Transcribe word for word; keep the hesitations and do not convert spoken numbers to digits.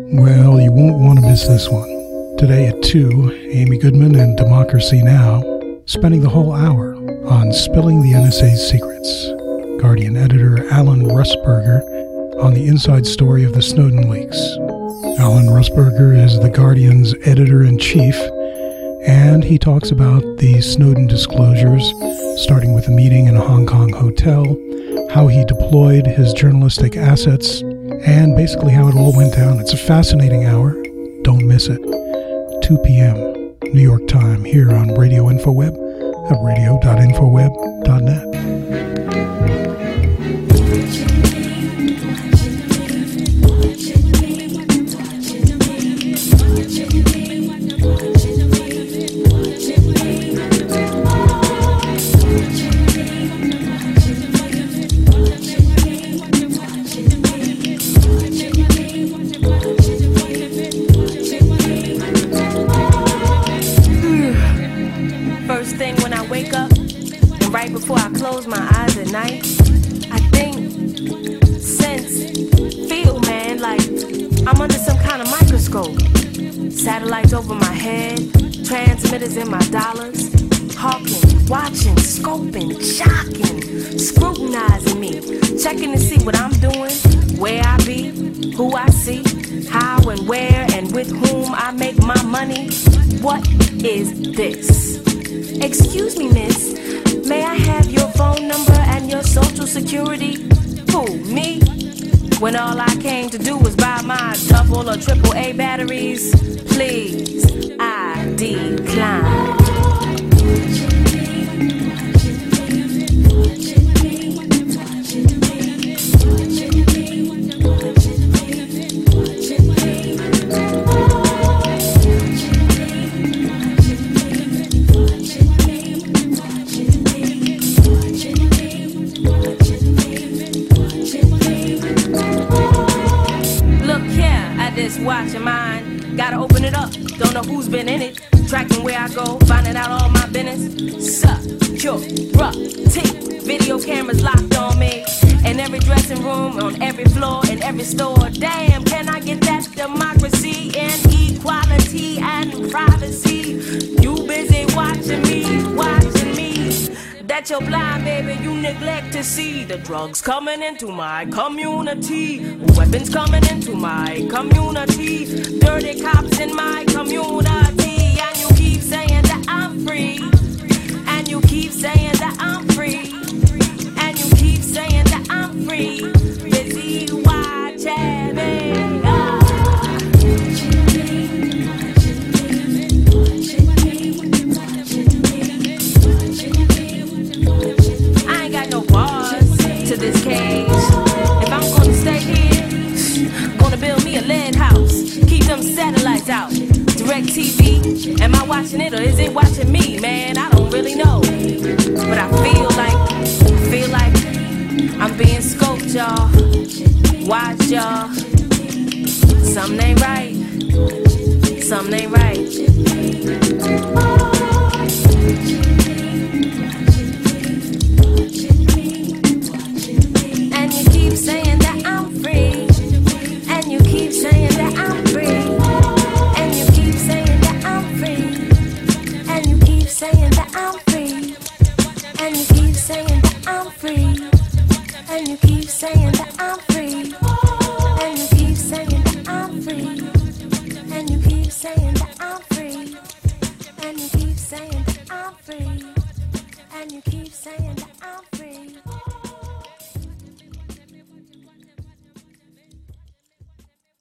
Well, you won't want to miss this one. Today at two, Amy Goodman and Democracy Now! Spending the whole hour on spilling the N S A's secrets. Guardian editor Alan Rusberger on the inside story of the Snowden leaks. Alan Rusberger is the Guardian's editor-in-chief, and he talks about the Snowden disclosures, starting with a meeting in a Hong Kong hotel, how he deployed his journalistic assets, and basically how it all went down. It's a fascinating hour. Don't miss it. two p.m. New York time here on Radio InfoWeb at radio dot infoweb dot net. Before I close my eyes at night, I think, sense, feel, man, like I'm under some kind of microscope. Satellites over my head, transmitters in my dollars, hawking, watching, scoping, shocking, scrutinizing me, checking to see what I'm doing, where I be, who I see, how and where and with whom I make my money. What is this? Excuse me, miss. May I have your phone number and your social security? Who, me? When all I came to do was buy my double or triple A batteries? Please, I decline. Watch your mind, gotta open it up. Don't know who's been in it. Tracking where I go, finding out all my business. Security, video cameras locked on me. In every dressing room, on every floor, in every store. Damn, can I get that democracy and equality and privacy? You busy watching me, watching me. That you're blind, baby, you neglect to see the drugs coming into my community, weapons coming into my community, dirty cops in my community, and you keep saying that I'm free, and you keep saying that I'm free, and you keep saying that I'm free, busy watching me. This cage. If I'm gonna stay here, gonna build me a lead house, keep them satellites out. Direct T V, am I watching it or is it watching me? Man, I don't really know, but I feel like, I feel like I'm being scoped, y'all. Watch, y'all. Something ain't right. Something ain't right. Saying that I'm free, and you keep saying that I'm free, and you keep saying that I'm free, and you keep saying that I'm free, and you keep saying that I'm free, and you keep saying that I'm free, and you keep saying that I'm free, and you keep saying that I'm free, and you keep saying that I'm free, and you keep saying that I'm free.